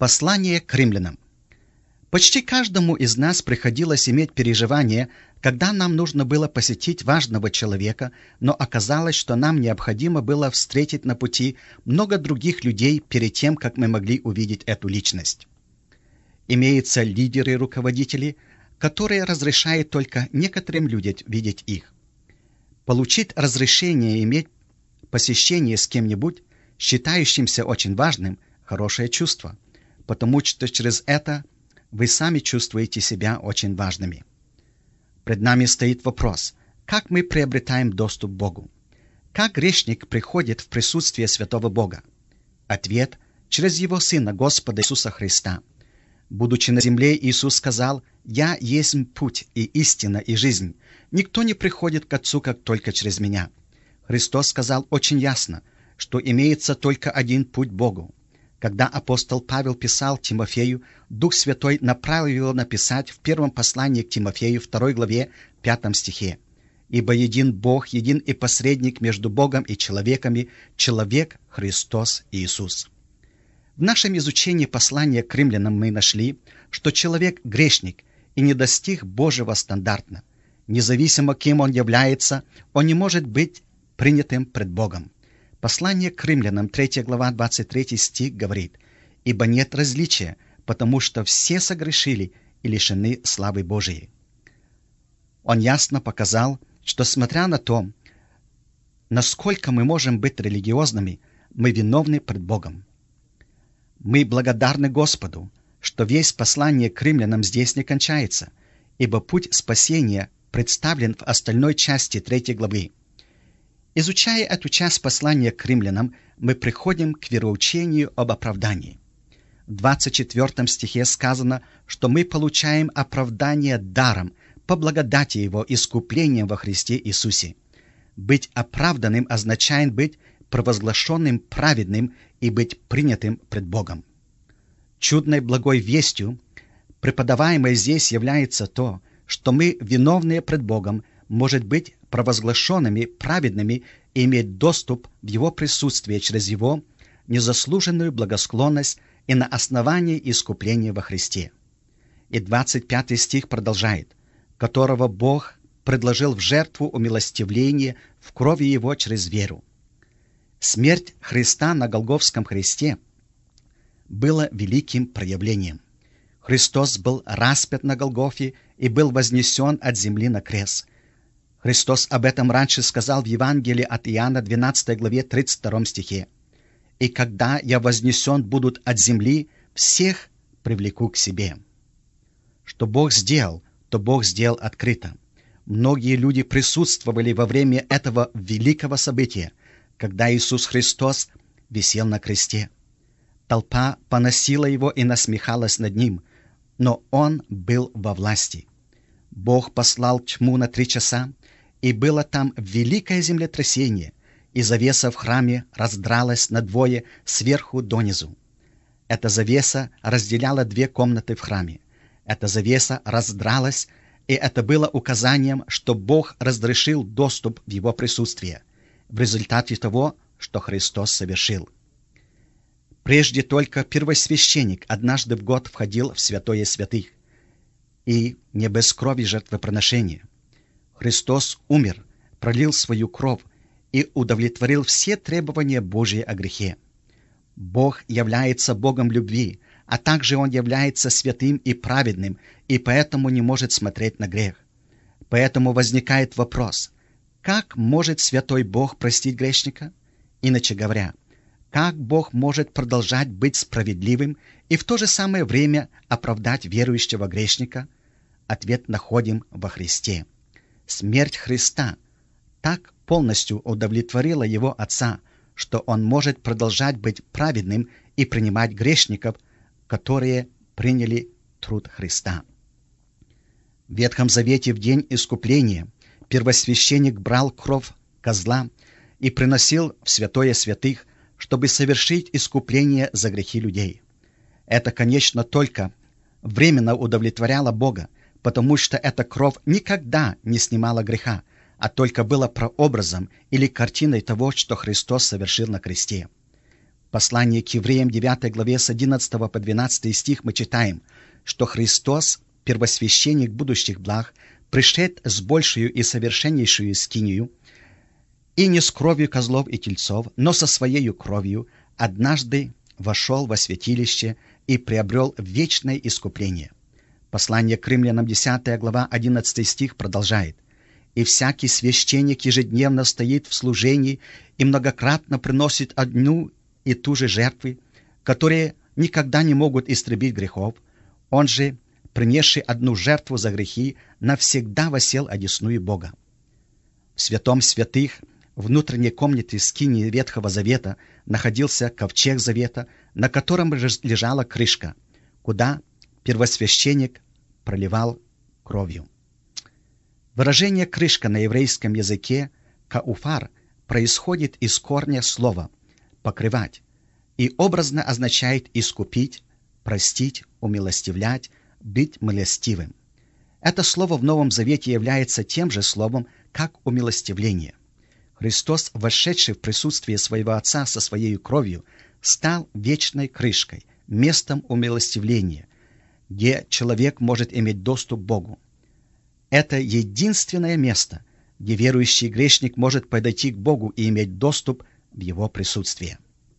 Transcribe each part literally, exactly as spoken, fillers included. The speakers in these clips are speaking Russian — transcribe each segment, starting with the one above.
Послание к римлянам. Почти каждому из нас приходилось иметь переживание, когда нам нужно было посетить важного человека, но оказалось, что нам необходимо было встретить на пути много других людей перед тем, как мы могли увидеть эту личность. Имеются лидеры и руководители, которые разрешают только некоторым людям видеть их. Получить разрешение иметь посещение с кем-нибудь, считающимся очень важным, хорошее чувство, потому что через это вы сами чувствуете себя очень важными. Пред нами стоит вопрос, как мы приобретаем доступ к Богу? Как грешник приходит в присутствие святого Бога? Ответ – через Его Сына, Господа Иисуса Христа. Будучи на земле, Иисус сказал: «Я есть путь и истина и жизнь. Никто не приходит к Отцу, как только через Меня». Христос сказал очень ясно, что имеется только один путь к Богу. Когда апостол Павел писал Тимофею, Дух Святой направил его написать в первом послании к Тимофею, второй главе, пятом стихе: «Ибо един Бог, един и посредник между Богом и человеками, человек Христос Иисус». В нашем изучении послания к римлянам мы нашли, что человек – грешник и не достиг Божьего стандарта. Независимо, кем он является, он не может быть принятым пред Богом. Послание к римлянам, третья глава, двадцать третий стих говорит: «Ибо нет различия, потому что все согрешили и лишены славы Божией». Он ясно показал, что, смотря на то, насколько мы можем быть религиозными, мы виновны пред Богом. Мы благодарны Господу, что весь послание к римлянам здесь не кончается, ибо путь спасения представлен в остальной части третьей главы. Изучая эту часть послания к римлянам, мы приходим к вероучению об оправдании. В двадцать четвёртом стихе сказано, что мы получаем оправдание даром, по благодати Его искуплением во Христе Иисусе. Быть оправданным означает быть провозглашенным праведным и быть принятым пред Богом. Чудной благой вестью, преподаваемой здесь, является то, что мы, виновные пред Богом, может быть провозглашенными праведными и иметь доступ в Его присутствие через Его незаслуженную благосклонность и на основании искупления во Христе. И двадцать пятый стих продолжает: «Которого Бог предложил в жертву умилостивления в крови Его через веру». Смерть Христа на Голгофском кресте была великим проявлением. Христос был распят на Голгофе и был вознесен от земли на крест. Христос об этом раньше сказал в Евангелии от Иоанна, двенадцатой главе, тридцать втором стихе: «И когда я вознесен будут от земли, всех привлеку к себе». Что Бог сделал, то Бог сделал открыто. Многие люди присутствовали во время этого великого события, когда Иисус Христос висел на кресте. Толпа поносила Его и насмехалась над Ним, но Он был во власти. Бог послал тьму на три часа, и было там великое землетрясение, и завеса в храме раздралась надвое сверху донизу. Эта завеса разделяла две комнаты в храме. Эта завеса раздралась, и это было указанием, что Бог разрешил доступ в Его присутствие в результате того, что Христос совершил. Прежде только первосвященник однажды в год входил в святое святых, и не без крови жертвоприношения. Христос умер, пролил свою кровь и удовлетворил все требования Божьи о грехе. Бог является Богом любви, а также Он является святым и праведным, и поэтому не может смотреть на грех. Поэтому возникает вопрос: как может святой Бог простить грешника? Иначе говоря, как Бог может продолжать быть справедливым и в то же самое время оправдать верующего грешника? Ответ находим во Христе. Смерть Христа так полностью удовлетворила Его Отца, что Он может продолжать быть праведным и принимать грешников, которые приняли труд Христа. В Ветхом Завете в день искупления первосвященник брал кровь козла и приносил в святое святых, чтобы совершить искупление за грехи людей. Это, конечно, только временно удовлетворяло Бога, потому что эта кровь никогда не снимала греха, а только была прообразом или картиной того, что Христос совершил на кресте. послании к евреям девятой главе с одиннадцатого по двенадцатый стих мы читаем, что Христос, первосвященник будущих благ, пришед с большую и совершеннейшую скинию, и не с кровью козлов и тельцов, но со своею кровью, однажды вошел во святилище и приобрел вечное искупление. Послание к римлянам десятая глава одиннадцатый стих продолжает. «И всякий священник ежедневно стоит в служении и многократно приносит одну и ту же жертвы, которые никогда не могут истребить грехов. Он же, принесший одну жертву за грехи, навсегда восел одесную Бога». В святом святых, внутренней комнате скинии Ветхого Завета, находился ковчег Завета, на котором лежала крышка, куда первосвященник проливал кровью. Выражение «крышка» на еврейском языке «кауфар» происходит из корня слова «покрывать» и образно означает «искупить», «простить», «умилостивлять», «быть милостивым». Это слово в Новом Завете является тем же словом, как умилостивление. Христос, вошедший в присутствие своего Отца со своей кровью, стал вечной крышкой, местом умилостивления, где человек может иметь доступ к Богу. Это единственное место, где верующий грешник может подойти к Богу и иметь доступ в Его присутствие.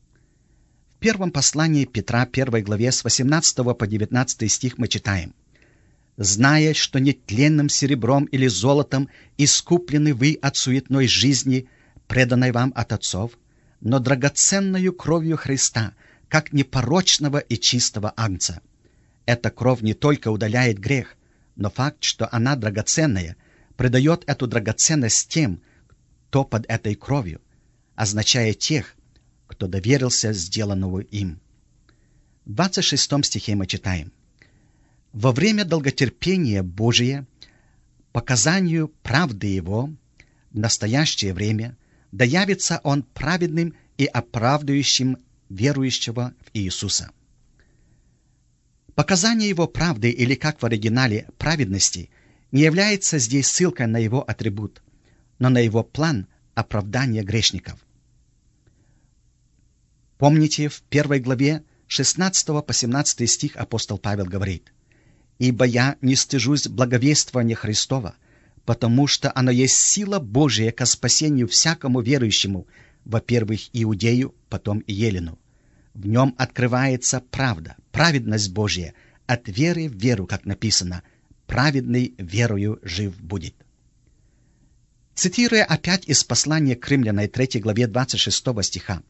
В первом послании Петра, первой главе, с восемнадцатого по девятнадцатый стих мы читаем: «Зная, что нетленным серебром или золотом искуплены вы от суетной жизни, преданной вам от отцов, но драгоценною кровью Христа, как непорочного и чистого агнца». Эта кровь не только удаляет грех, но факт, что она драгоценная, придает эту драгоценность тем, кто под этой кровью, означая тех, кто доверился сделанному им. В двадцать шестом стихе мы читаем: «Во время долготерпения Божия, показанию правды Его, в настоящее время, да явится Он праведным и оправдывающим верующего в Иисуса». Показание Его правды, или как в оригинале праведности, не является здесь ссылкой на Его атрибут, но на Его план оправдания грешников. Помните, в первой главе шестнадцатого по семнадцатый стих апостол Павел говорит: «Ибо я не стыжусь благовествования Христова, потому что оно есть сила Божия ко спасению всякому верующему, во-первых, иудею, потом и елену. В нем открывается правда, праведность Божья, от веры в веру, как написано: праведный верою жив будет». Цитируя опять из послания к римлянам третьей главе двадцать шестого стиха: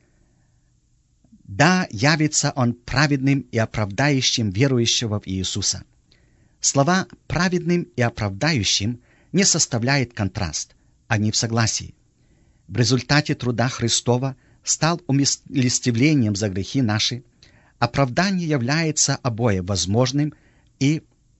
«Да явится Он праведным и оправдающим верующего в Иисуса». Слова «праведным» и «оправдающим» не составляют контраст, они в согласии. В результате труда Христова стал умилостивлением за грехи наши, оправдание является обоим возможным и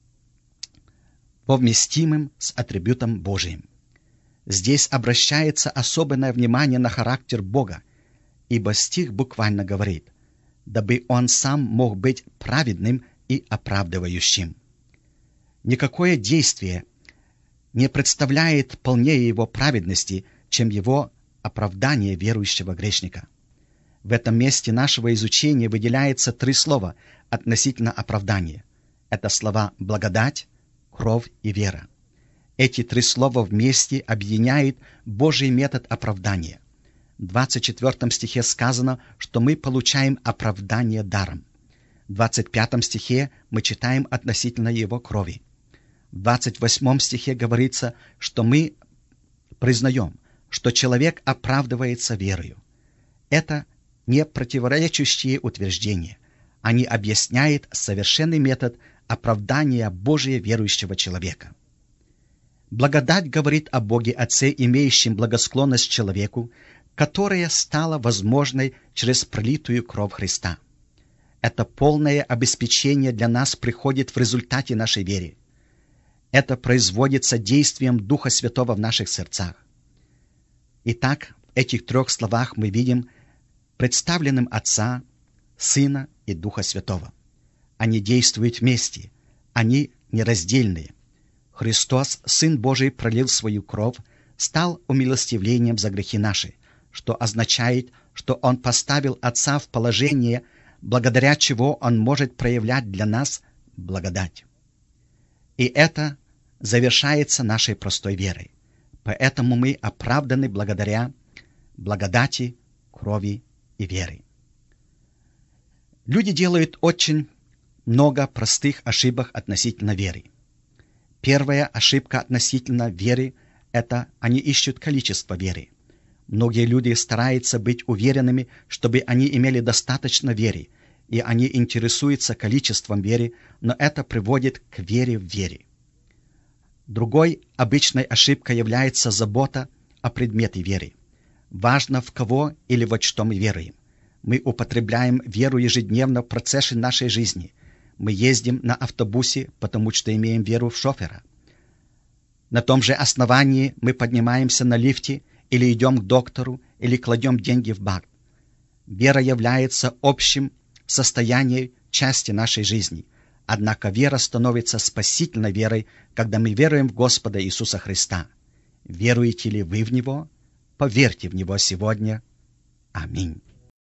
совместимым с атрибутом Божиим. Здесь обращается особенное внимание на характер Бога, ибо стих буквально говорит: «дабы Он сам мог быть праведным и оправдывающим». Никакое действие не представляет полнее Его праведности, чем Его оправдание верующего грешника. В этом месте нашего изучения выделяется три слова относительно оправдания. Это слова «благодать», «кровь» и «вера». Эти три слова вместе объединяют Божий метод оправдания. В двадцать четвёртом стихе сказано, что мы получаем оправдание даром. В двадцать пятом стихе мы читаем относительно Его крови. В двадцать восьмом стихе говорится, что мы признаем, что человек оправдывается верою. Это не противоречащие утверждения. Они объясняют совершенный метод оправдания Божия верующего человека. Благодать говорит о Боге Отце, имеющем благосклонность человеку, которая стала возможной через пролитую кровь Христа. Это полное обеспечение для нас приходит в результате нашей веры. Это производится действием Духа Святого в наших сердцах. Итак, в этих трех словах мы видим представленным Отца, Сына и Духа Святого. Они действуют вместе, они нераздельные. Христос, Сын Божий, пролил свою кровь, стал умилостивлением за грехи наши, что означает, что Он поставил Отца в положение, благодаря чего Он может проявлять для нас благодать. И это завершается нашей простой верой. Поэтому мы оправданы благодаря благодати, крови и веры. Люди делают очень много простых ошибок относительно веры. Первая ошибка относительно веры – это они ищут количество веры. Многие люди стараются быть уверенными, чтобы они имели достаточно веры, и они интересуются количеством веры, но это приводит к вере в вере. Другой обычной ошибкой является забота о предмете веры. Важно, в кого или во что мы веруем. Мы употребляем веру ежедневно в процессе нашей жизни. Мы ездим на автобусе, потому что имеем веру в шофера. На том же основании мы поднимаемся на лифте или идем к доктору, или кладем деньги в банк. Вера является общим состоянием части нашей жизни. Однако вера становится спасительной верой, когда мы веруем в Господа Иисуса Христа. Веруете ли вы в Него? Поверьте в Него сегодня. Аминь.